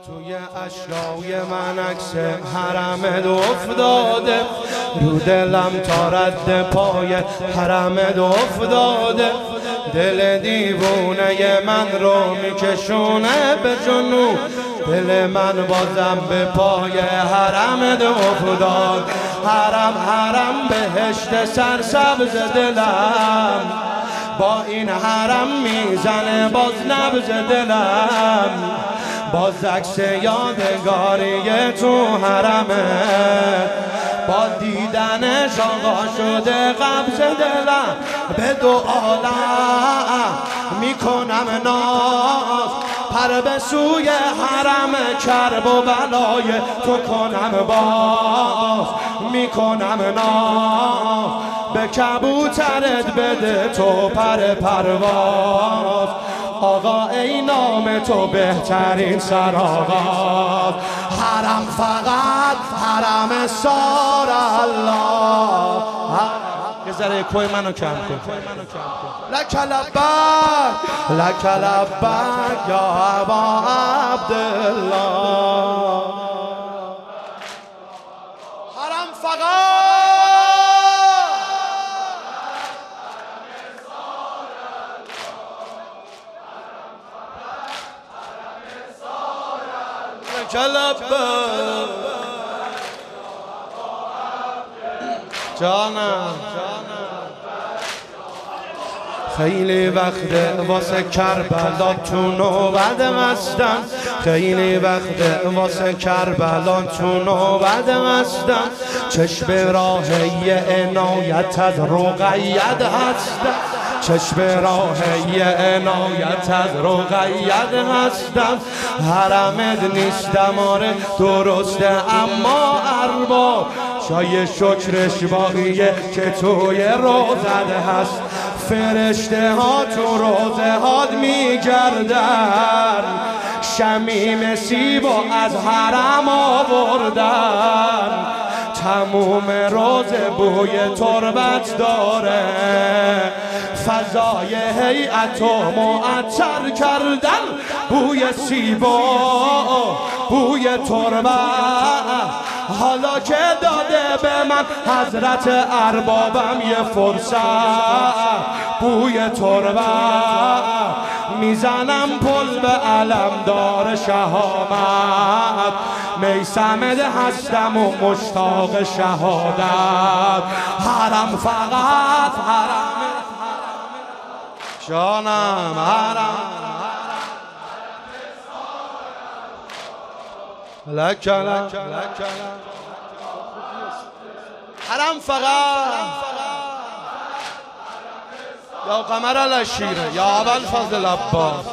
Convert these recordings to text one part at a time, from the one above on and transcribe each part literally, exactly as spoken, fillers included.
توی اشیای من عکس حرمت افتاده، رو دلم تا رد پای حرمت افتاده. دل دیوونه من رو میکشونه به جنون، دل من بازم به پای حرمت افتاد. حرم حرم بهشت سرسبز دلم، با این حرم میزنه باز نبض دلم. باز عکس یادگاری تو حرمه، با دیدنش آقا شده قبض دلم. به دو عالم میکنم ناز، پر به سوی حرم کرب و بلای تو کنم باز. میکنم ناز به کبوترت بده تو پر پرواز. آقا ای نام تو بهترین سرآغاز. حرم فقط حرم سار الله. یه ذره کوی منو کم کن. لک لبک لک لبک یا ابا عبدالله. حرم فقط لبک جانم. خیلی وقت واسه کربلا تو نوبت هستم، خیلی وقت واسه کربلا تو نوبت هستم. چشم راهی عنایت رقیت هستم، چشم راهی عنایت از رقیت هستم. حرمت نیستم آره درسته اما ارباب، شای شکرش باقیه که توی روزت هست. فرشته ها تو روزه هات میگردن، شمیم سیبو از حرم آوردن. تموم روزه بوی تربت داره، فضای هیئت و معطر کردن. بوی سیبو بوی تربت، حالا که داده به من حضرت اربابم یه فرصت. بوی تربت میزنم پل به علمدار شهامت. میسمد هستم و مشتاق شهادت. حرم فقط حرم جانم. حرم لک لک حرم فقط یا قمر الشیره یا اول فضل عباس.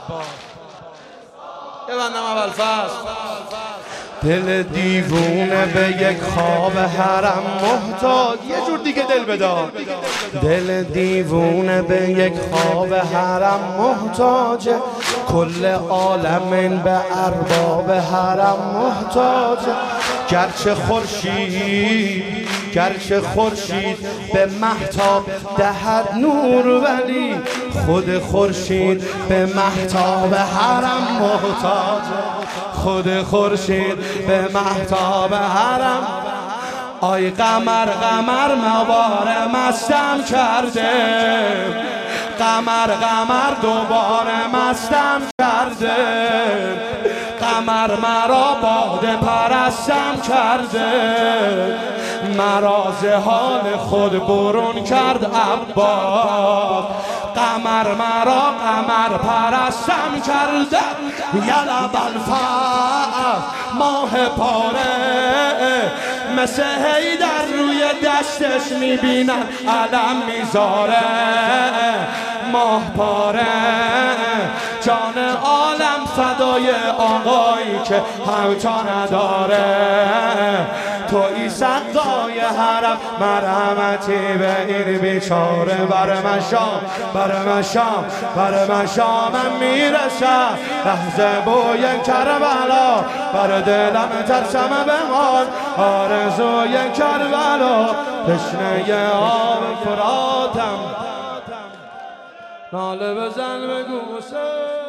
یه بندم اول فضل. دل دیوونه به یک خواب حرم محتاج. یه جور دیگه دل بدار. دل دیوونه به یک خواب حرم محتاج، کل عالم به ارباب حرم محتاج. گرچه خورشید گرچه خورشید به مهتاب دهد نور، ولی خود خورشید به مهتاب حرم محتاج. خود خورشید به مهتاب حرم. آی قمر قمر مباره مستم کرده، قمر قمر دوباره مستم کرده. قمر مرا باده پرستم کرده، مرا ز حال خود برون کرد عباس. قمر مرا قمر پرستم کرده. یلب الفقر ماه پاره، مثل حیدر روی دشتش میبینن علم میذاره. ماه پاره جان عالم فدای آقایی که همتا نداره. توی سقای حرم مرحمتی به این بیچاره. بر من شام بر من شام بر من شامم میرسم، لحظه بوی کربلا بر دلم ترسم بمان. آرزوی کربلا تشنه آب فراتم، ناله بزن بگو حسین.